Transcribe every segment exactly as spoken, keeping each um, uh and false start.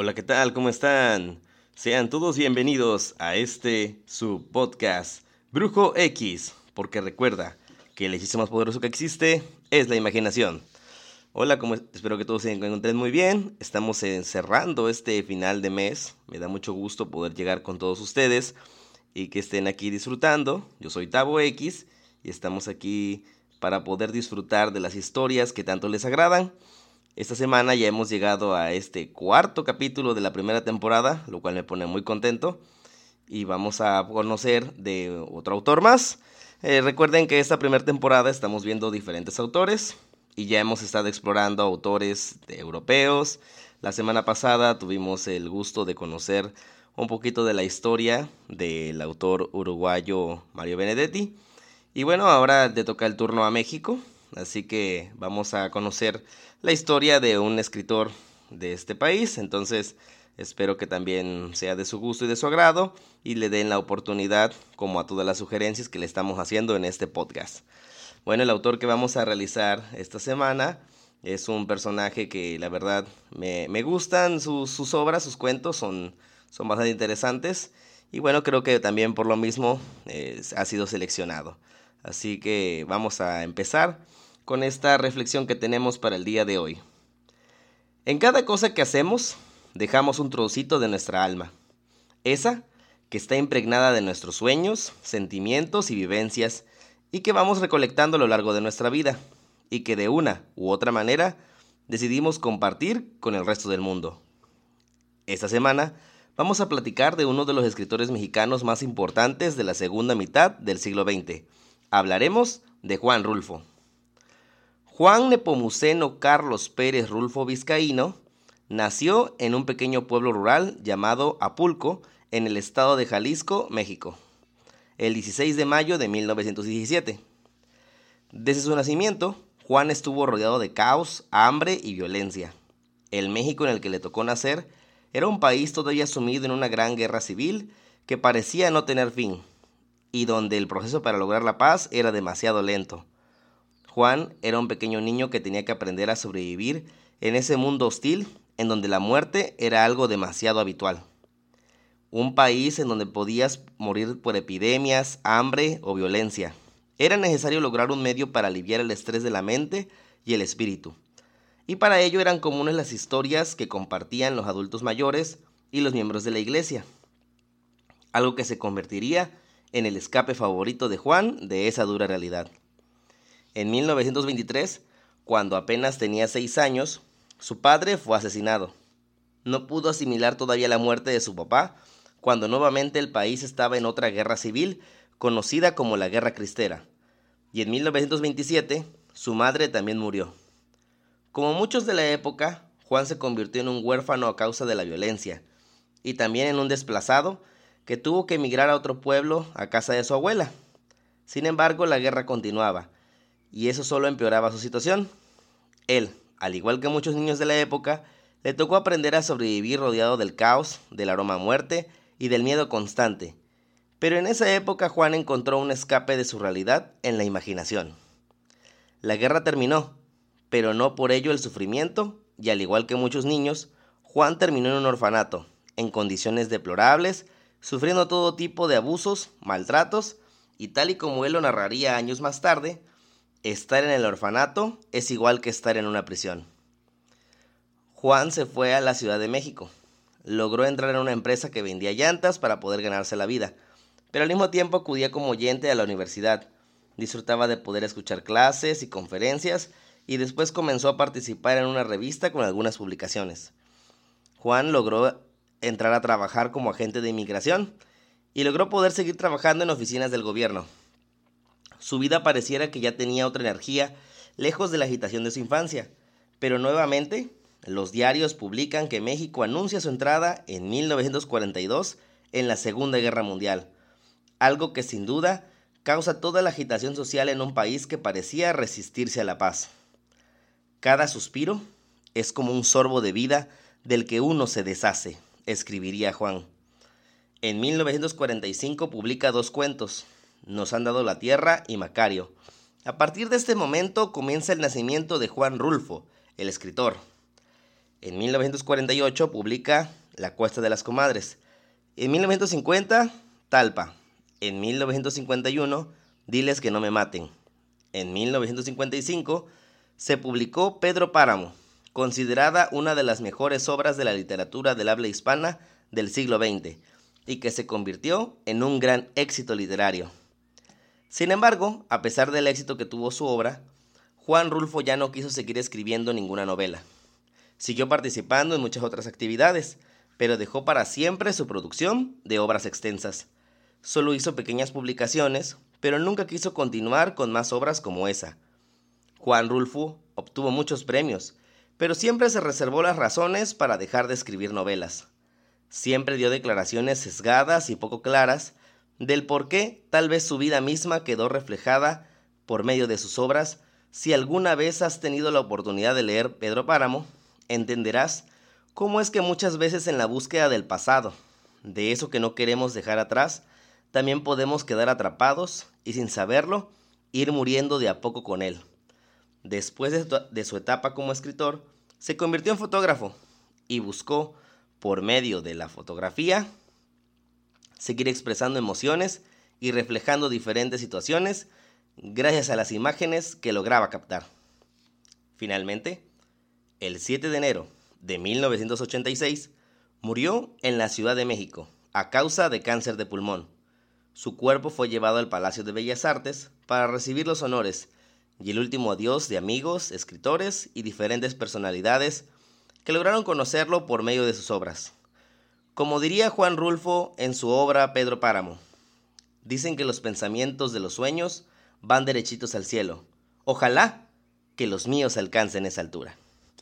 Hola, ¿qué tal? ¿Cómo están? Sean todos bienvenidos a este, su podcast, Brujo X, porque recuerda que el hechizo más poderoso que existe es la imaginación. Hola, ¿cómo es? Espero que todos se encuentren muy bien. Estamos cerrando este final de mes. Me da mucho gusto poder llegar con todos ustedes y que estén aquí disfrutando. Yo soy Tabo X y estamos aquí para poder disfrutar de las historias que tanto les agradan. Esta semana ya hemos llegado a este cuarto capítulo de la primera temporada, lo cual me pone muy contento. Y vamos a conocer de otro autor más. Eh, recuerden que esta primera temporada estamos viendo diferentes autores y ya hemos estado explorando autores de europeos. La semana pasada tuvimos el gusto de conocer un poquito de la historia del autor uruguayo Mario Benedetti. Y bueno, ahora le toca el turno a México, así que vamos a conocer la historia de un escritor de este país. Entonces espero que también sea de su gusto y de su agrado y le den la oportunidad, como a todas las sugerencias que le estamos haciendo en este podcast. Bueno, el autor que vamos a realizar esta semana es un personaje que la verdad me, me gustan sus, sus obras, sus cuentos son, son bastante interesantes. Y bueno, creo que también por lo mismo eh, ha sido seleccionado. Así que vamos a empezar con esta reflexión que tenemos para el día de hoy. En cada cosa que hacemos, dejamos un trocito de nuestra alma. Esa que está impregnada de nuestros sueños, sentimientos y vivencias, y que vamos recolectando a lo largo de nuestra vida, y que de una u otra manera decidimos compartir con el resto del mundo. Esta semana vamos a platicar de uno de los escritores mexicanos más importantes de la segunda mitad del siglo veinte. Hablaremos de Juan Rulfo. Juan Nepomuceno Carlos Pérez Rulfo Vizcaíno nació en un pequeño pueblo rural llamado Apulco, en el estado de Jalisco, México, el dieciséis de mayo de mil novecientos diecisiete. Desde su nacimiento, Juan estuvo rodeado de caos, hambre y violencia. El México en el que le tocó nacer era un país todavía sumido en una gran guerra civil que parecía no tener fin, y donde el proceso para lograr la paz era demasiado lento. Juan era un pequeño niño que tenía que aprender a sobrevivir en ese mundo hostil en donde la muerte era algo demasiado habitual. Un país en donde podías morir por epidemias, hambre o violencia. Era necesario lograr un medio para aliviar el estrés de la mente y el espíritu. Y para ello eran comunes las historias que compartían los adultos mayores y los miembros de la iglesia. Algo que se convertiría en el escape favorito de Juan de esa dura realidad. En mil novecientos veintitrés, cuando apenas tenía seis años, su padre fue asesinado. No pudo asimilar todavía la muerte de su papá, cuando nuevamente el país estaba en otra guerra civil, conocida como la Guerra Cristera. Y en mil novecientos veintisiete, su madre también murió. Como muchos de la época, Juan se convirtió en un huérfano a causa de la violencia, y también en un desplazado que tuvo que emigrar a otro pueblo a casa de su abuela. Sin embargo, la guerra continuaba, y eso solo empeoraba su situación. Él, al igual que muchos niños de la época, le tocó aprender a sobrevivir rodeado del caos, del aroma a muerte y del miedo constante. Pero en esa época Juan encontró un escape de su realidad en la imaginación. La guerra terminó, pero no por ello el sufrimiento, y al igual que muchos niños, Juan terminó en un orfanato, en condiciones deplorables, sufriendo todo tipo de abusos, maltratos, y tal y como él lo narraría años más tarde, estar en el orfanato es igual que estar en una prisión. Juan se fue a la Ciudad de México. Logró entrar en una empresa que vendía llantas para poder ganarse la vida, pero al mismo tiempo acudía como oyente a la universidad. Disfrutaba de poder escuchar clases y conferencias y después comenzó a participar en una revista con algunas publicaciones. Juan logró entrar a trabajar como agente de inmigración y logró poder seguir trabajando en oficinas del gobierno. Su vida pareciera que ya tenía otra energía, lejos de la agitación de su infancia, pero nuevamente los diarios publican que México anuncia su entrada en mil novecientos cuarenta y dos en la Segunda Guerra Mundial, algo que sin duda causa toda la agitación social en un país que parecía resistirse a la paz. Cada suspiro es como un sorbo de vida del que uno se deshace, escribiría Juan. En mil novecientos cuarenta y cinco publica dos cuentos, Nos han dado la tierra y Macario. A partir de este momento comienza el nacimiento de Juan Rulfo, el escritor. En mil novecientos cuarenta y ocho publica La Cuesta de las Comadres. En mil novecientos cincuenta, Talpa. En mil novecientos cincuenta y uno, Diles que no me maten. En mil novecientos cincuenta y cinco, se publicó Pedro Páramo, considerada una de las mejores obras de la literatura del habla hispana del siglo veinte, y que se convirtió en un gran éxito literario. Sin embargo, a pesar del éxito que tuvo su obra, Juan Rulfo ya no quiso seguir escribiendo ninguna novela. Siguió participando en muchas otras actividades, pero dejó para siempre su producción de obras extensas. Solo hizo pequeñas publicaciones, pero nunca quiso continuar con más obras como esa. Juan Rulfo obtuvo muchos premios, pero siempre se reservó las razones para dejar de escribir novelas. Siempre dio declaraciones sesgadas y poco claras del por qué tal vez su vida misma quedó reflejada por medio de sus obras. Si alguna vez has tenido la oportunidad de leer Pedro Páramo, entenderás cómo es que muchas veces en la búsqueda del pasado, de eso que no queremos dejar atrás, también podemos quedar atrapados y sin saberlo, ir muriendo de a poco con él. Después de, de su etapa como escritor, se convirtió en fotógrafo y buscó, por medio de la fotografía, seguir expresando emociones y reflejando diferentes situaciones gracias a las imágenes que lograba captar. Finalmente, el siete de enero de mil novecientos ochenta y seis, murió en la Ciudad de México a causa de cáncer de pulmón. Su cuerpo fue llevado al Palacio de Bellas Artes para recibir los honores y el último adiós de amigos, escritores y diferentes personalidades que lograron conocerlo por medio de sus obras. Como diría Juan Rulfo en su obra Pedro Páramo, dicen que los pensamientos de los sueños van derechitos al cielo. Ojalá que los míos alcancen esa altura.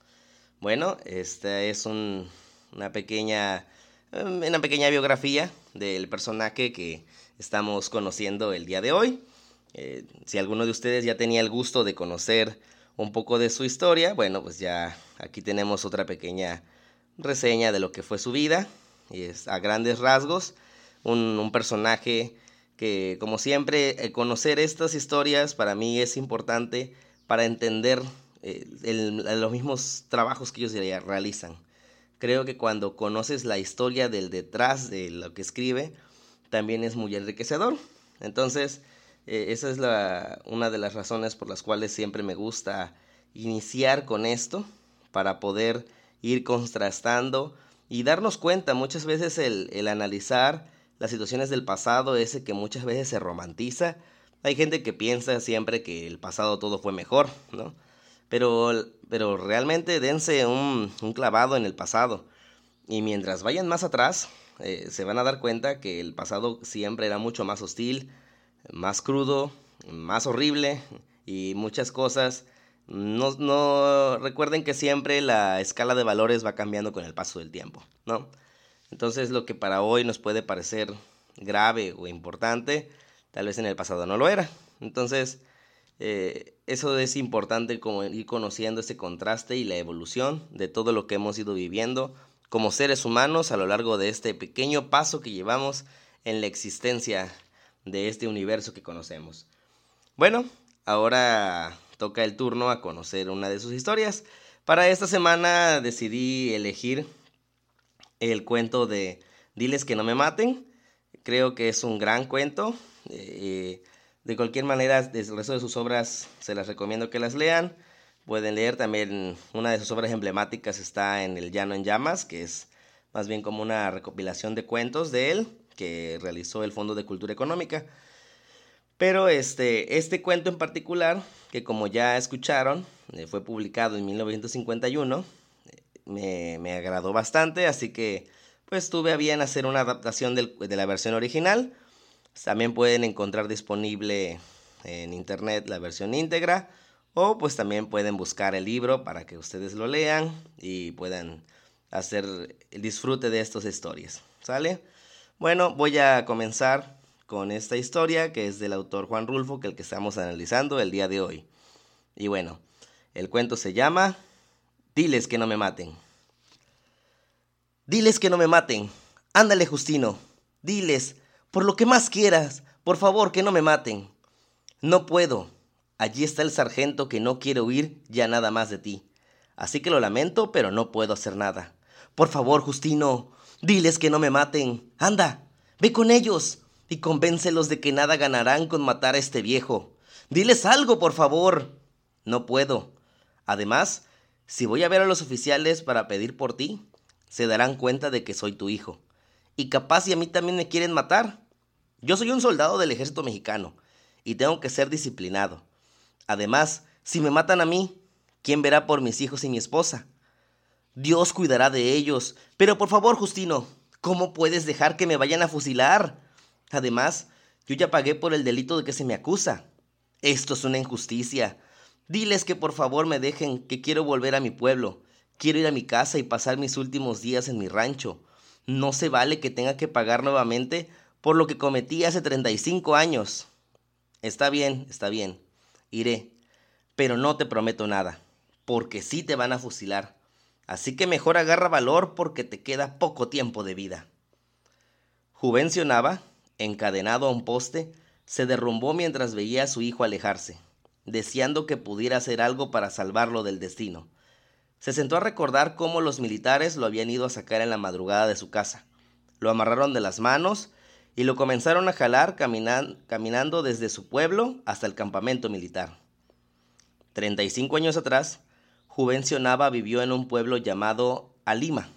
Bueno, esta es un, una, pequeña, una pequeña biografía del personaje que estamos conociendo el día de hoy. Eh, si alguno de ustedes ya tenía el gusto de conocer un poco de su historia, bueno, pues ya aquí tenemos otra pequeña reseña de lo que fue su vida. Y es a grandes rasgos un, un personaje que, como siempre, eh, conocer estas historias para mí es importante para entender eh, el, los mismos trabajos que ellos realizan. Creo que cuando conoces la historia del detrás de lo que escribe, también es muy enriquecedor. Entonces, eh, esa es la, una de las razones por las cuales siempre me gusta iniciar con esto, para poder ir contrastando y darnos cuenta. Muchas veces el, el analizar las situaciones del pasado, ese que muchas veces se romantiza. Hay gente que piensa siempre que el pasado todo fue mejor, ¿no? Pero, pero realmente dense un, un clavado en el pasado. Y mientras vayan más atrás, eh, se van a dar cuenta que el pasado siempre era mucho más hostil, más crudo, más horrible y muchas cosas. No, no recuerden que siempre la escala de valores va cambiando con el paso del tiempo, ¿no? Entonces lo que para hoy nos puede parecer grave o importante, tal vez en el pasado no lo era. Entonces eh, eso es importante, como ir conociendo ese contraste y la evolución de todo lo que hemos ido viviendo como seres humanos a lo largo de este pequeño paso que llevamos en la existencia de este universo que conocemos. Bueno, ahora toca el turno a conocer una de sus historias. Para esta semana decidí elegir el cuento de Diles que no me maten. Creo que es un gran cuento. Eh, de cualquier manera, el resto de sus obras se las recomiendo que las lean. Pueden leer también una de sus obras emblemáticas, está en El Llano en Llamas, que es más bien como una recopilación de cuentos de él, que realizó el Fondo de Cultura Económica. Pero este, este cuento en particular, que como ya escucharon, eh, fue publicado en mil novecientos cincuenta y uno, eh, me, me agradó bastante, así que pues tuve a bien hacer una adaptación del, de la versión original. También pueden encontrar disponible en internet la versión íntegra, o pues también pueden buscar el libro para que ustedes lo lean y puedan hacer el disfrute de estas historias, ¿sale? Bueno, voy a comenzar con esta historia, que es del autor Juan Rulfo, que es el que estamos analizando el día de hoy. Y bueno, el cuento se llama Diles que no me maten. Diles que no me maten. Ándale, Justino. Diles, por lo que más quieras, por favor, que no me maten. No puedo. Allí está el sargento que no quiere oír ya nada más de ti. Así que lo lamento, pero no puedo hacer nada. Por favor, Justino, diles que no me maten. Anda, ve con ellos y convéncelos de que nada ganarán con matar a este viejo. Diles algo, por favor. No puedo. Además, si voy a ver a los oficiales para pedir por ti, se darán cuenta de que soy tu hijo. Y capaz y a mí también me quieren matar. Yo soy un soldado del ejército mexicano y tengo que ser disciplinado. Además, si me matan a mí, ¿quién verá por mis hijos y mi esposa? Dios cuidará de ellos. Pero por favor, Justino, ¿cómo puedes dejar que me vayan a fusilar? Además, yo ya pagué por el delito de que se me acusa. Esto es una injusticia. Diles que por favor me dejen, que quiero volver a mi pueblo. Quiero ir a mi casa y pasar mis últimos días en mi rancho. No se vale que tenga que pagar nuevamente por lo que cometí hace treinta y cinco años. Está bien, está bien. Iré. Pero no te prometo nada, porque sí te van a fusilar. Así que mejor agarra valor porque te queda poco tiempo de vida. Juvencio Nava, encadenado a un poste, se derrumbó mientras veía a su hijo alejarse, deseando que pudiera hacer algo para salvarlo del destino. Se sentó a recordar cómo los militares lo habían ido a sacar en la madrugada de su casa. Lo amarraron de las manos y lo comenzaron a jalar caminan- caminando desde su pueblo hasta el campamento militar. Treinta y cinco años atrás, Juvencio Nava vivió en un pueblo llamado Alima,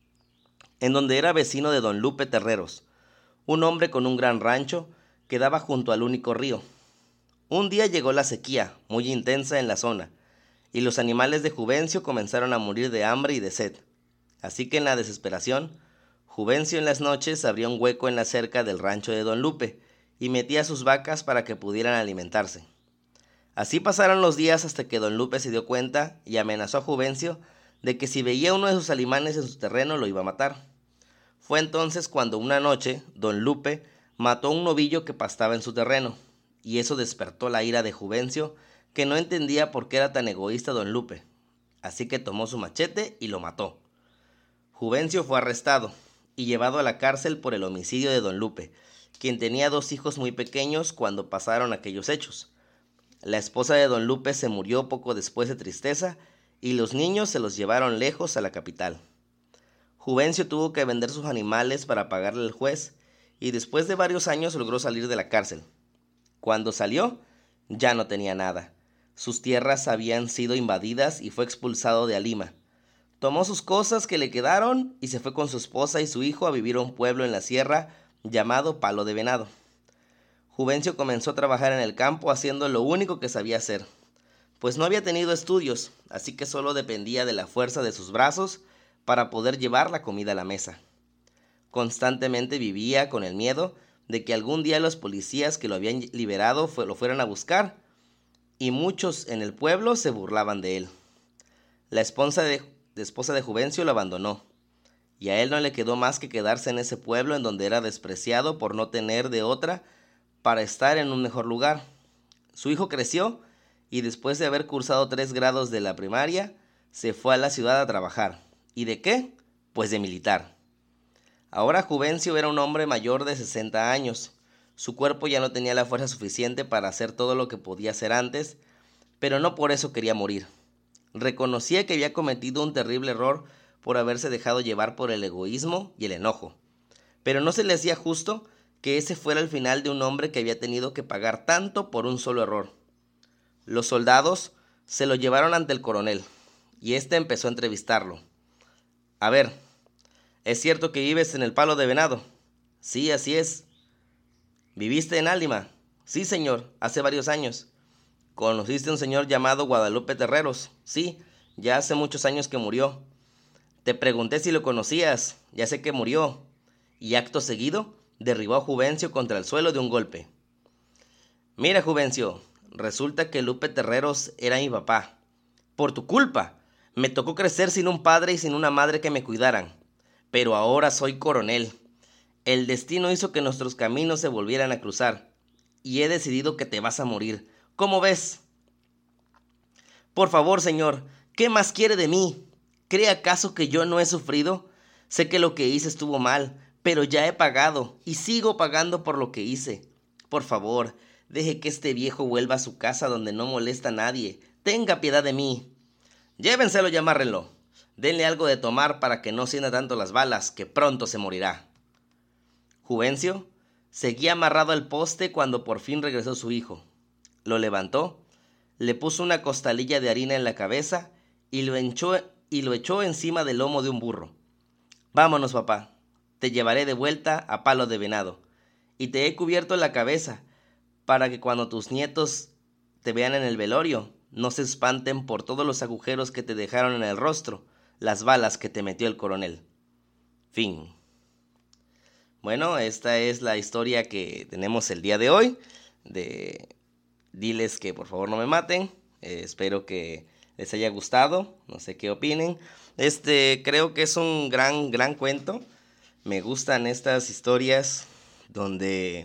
en donde era vecino de don Lupe Terreros, un hombre con un gran rancho que daba junto al único río. Un día llegó la sequía, muy intensa en la zona, y los animales de Juvencio comenzaron a morir de hambre y de sed. Así que en la desesperación, Juvencio en las noches abría un hueco en la cerca del rancho de don Lupe y metía sus vacas para que pudieran alimentarse. Así pasaron los días hasta que don Lupe se dio cuenta y amenazó a Juvencio de que si veía uno de sus alimanes en su terreno lo iba a matar. Fue entonces cuando una noche don Lupe mató a un novillo que pastaba en su terreno, y eso despertó la ira de Juvencio, que no entendía por qué era tan egoísta don Lupe. Así que tomó su machete y lo mató. Juvencio fue arrestado y llevado a la cárcel por el homicidio de don Lupe, quien tenía dos hijos muy pequeños cuando pasaron aquellos hechos. La esposa de don Lupe se murió poco después de tristeza y los niños se los llevaron lejos a la capital. Juvencio tuvo que vender sus animales para pagarle al juez y después de varios años logró salir de la cárcel. Cuando salió, ya no tenía nada. Sus tierras habían sido invadidas y fue expulsado de Alima. Tomó sus cosas que le quedaron y se fue con su esposa y su hijo a vivir a un pueblo en la sierra llamado Palo de Venado. Juvencio comenzó a trabajar en el campo haciendo lo único que sabía hacer, pues no había tenido estudios, así que solo dependía de la fuerza de sus brazos para poder llevar la comida a la mesa. Constantemente vivía con el miedo de que algún día los policías que lo habían liberado fue, lo fueran a buscar, y muchos en el pueblo se burlaban de él. La esposa de, la esposa de Juvencio lo abandonó, y a él no le quedó más que quedarse en ese pueblo en donde era despreciado por no tener de otra para estar en un mejor lugar. Su hijo creció y después de haber cursado tres grados de la primaria, se fue a la ciudad a trabajar. ¿Y de qué? Pues de militar. Ahora Juvencio era un hombre mayor de sesenta años. Su cuerpo ya no tenía la fuerza suficiente para hacer todo lo que podía hacer antes, pero no por eso quería morir. Reconocía que había cometido un terrible error por haberse dejado llevar por el egoísmo y el enojo, pero no se le hacía justo que ese fuera el final de un hombre que había tenido que pagar tanto por un solo error. Los soldados se lo llevaron ante el coronel, y éste empezó a entrevistarlo. A ver, ¿es cierto que vives en el Palo de Venado? Sí, así es. ¿Viviste en Álima? Sí, señor, hace varios años. ¿Conociste a un señor llamado Guadalupe Terreros? Sí, ya hace muchos años que murió. Te pregunté si lo conocías, ya sé que murió. Y acto seguido, derribó a Juvencio contra el suelo de un golpe. Mira, Juvencio, resulta que Lupe Terreros era mi papá. Por tu culpa, me tocó crecer sin un padre y sin una madre que me cuidaran. Pero ahora soy coronel. El destino hizo que nuestros caminos se volvieran a cruzar, y he decidido que te vas a morir. ¿Cómo ves? Por favor, señor, ¿qué más quiere de mí? ¿Cree acaso que yo no he sufrido? Sé que lo que hice estuvo mal, pero ya he pagado, y sigo pagando por lo que hice. Por favor, deje que este viejo vuelva a su casa donde no molesta a nadie. Tenga piedad de mí. Llévenselo y amárrenlo. Denle algo de tomar para que no sienta tanto las balas, que pronto se morirá. Juvencio seguía amarrado al poste cuando por fin regresó su hijo. Lo levantó, le puso una costalilla de harina en la cabeza y lo echó, y lo echó encima del lomo de un burro. Vámonos, papá, te llevaré de vuelta a Palo de Venado, y te he cubierto la cabeza para que cuando tus nietos te vean en el velorio, no se espanten por todos los agujeros que te dejaron en el rostro, las balas que te metió el coronel. Fin. Bueno, esta es la historia que tenemos el día de hoy, de Diles que por favor no me maten. Eh, espero que les haya gustado, no sé qué opinen. Este, creo que es un gran, gran cuento. Me gustan estas historias donde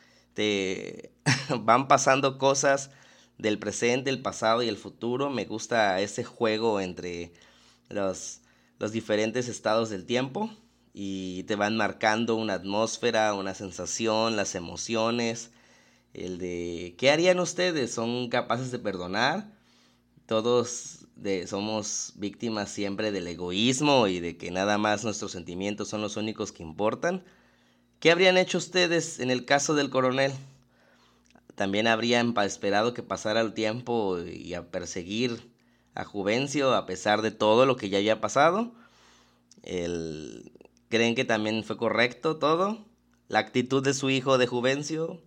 te van pasando cosas del presente, el pasado y el futuro. Me gusta ese juego entre los, los diferentes estados del tiempo y te van marcando una atmósfera, una sensación, las emociones, el de ¿qué harían ustedes? ¿Son capaces de perdonar? Todos de, somos víctimas siempre del egoísmo y de que nada más nuestros sentimientos son los únicos que importan. ¿Qué habrían hecho ustedes en el caso del coronel? También habrían esperado que pasara el tiempo y a perseguir a Juvencio a pesar de todo lo que ya había pasado. El... ¿Creen que también fue correcto todo? La actitud de su hijo de Juvencio,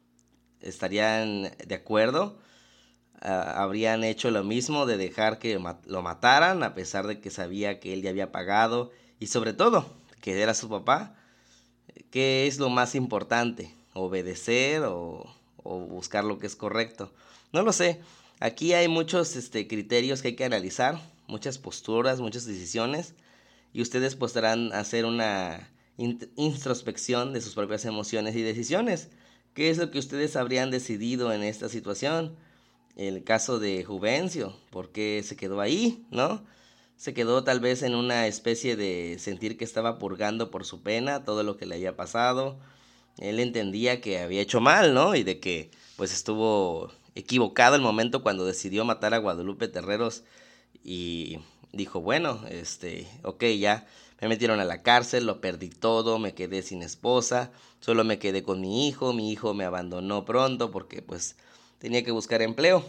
¿estarían de acuerdo? Uh, ¿Habrían hecho lo mismo de dejar que mat- lo mataran a pesar de que sabía que él ya había pagado? Y sobre todo, que era su papá. ¿Qué es lo más importante? ¿Obedecer o, o buscar lo que es correcto? No lo sé. Aquí hay muchos este, criterios que hay que analizar, muchas posturas, muchas decisiones, y ustedes podrán hacer una int- introspección de sus propias emociones y decisiones. ¿Qué es lo que ustedes habrían decidido en esta situación? El caso de Juvencio, ¿por qué se quedó ahí, no? Se quedó tal vez en una especie de sentir que estaba purgando por su pena todo lo que le había pasado. Él entendía que había hecho mal, ¿no? Y de que pues estuvo equivocado el momento cuando decidió matar a Guadalupe Terreros y dijo, bueno, este, ok, ya me metieron a la cárcel, lo perdí todo, me quedé sin esposa, solo me quedé con mi hijo, mi hijo me abandonó pronto porque pues tenía que buscar empleo.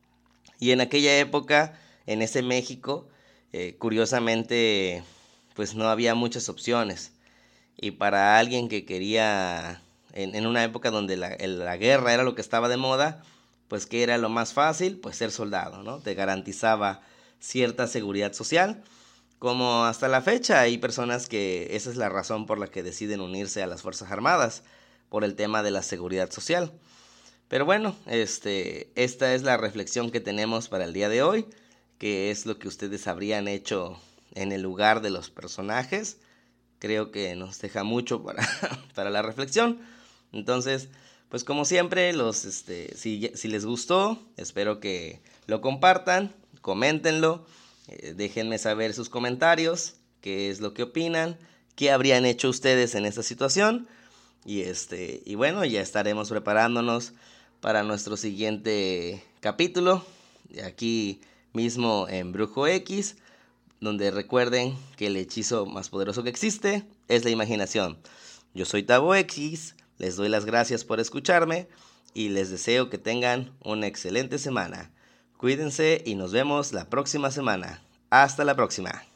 Y en aquella época, en ese México, eh, curiosamente, pues no había muchas opciones. Y para alguien que quería, en, en una época donde la, el, la guerra era lo que estaba de moda, pues ¿qué era lo más fácil? Pues ser soldado, ¿no? Te garantizaba cierta seguridad social. Como hasta la fecha hay personas que esa es la razón por la que deciden unirse a las Fuerzas Armadas, por el tema de la seguridad social. Pero bueno, este, esta es la reflexión que tenemos para el día de hoy, que es lo que ustedes habrían hecho en el lugar de los personajes. Creo que nos deja mucho para, para la reflexión. Entonces, pues como siempre, los, este, si, si les gustó, espero que lo compartan, coméntenlo, eh, déjenme saber sus comentarios, qué es lo que opinan, qué habrían hecho ustedes en esta situación. Y, este, y bueno, ya estaremos preparándonos para nuestro siguiente capítulo, aquí mismo en Brujo X, donde recuerden que el hechizo más poderoso que existe es la imaginación. Yo soy Tabo X, les doy las gracias por escucharme y les deseo que tengan una excelente semana. Cuídense y nos vemos la próxima semana. Hasta la próxima.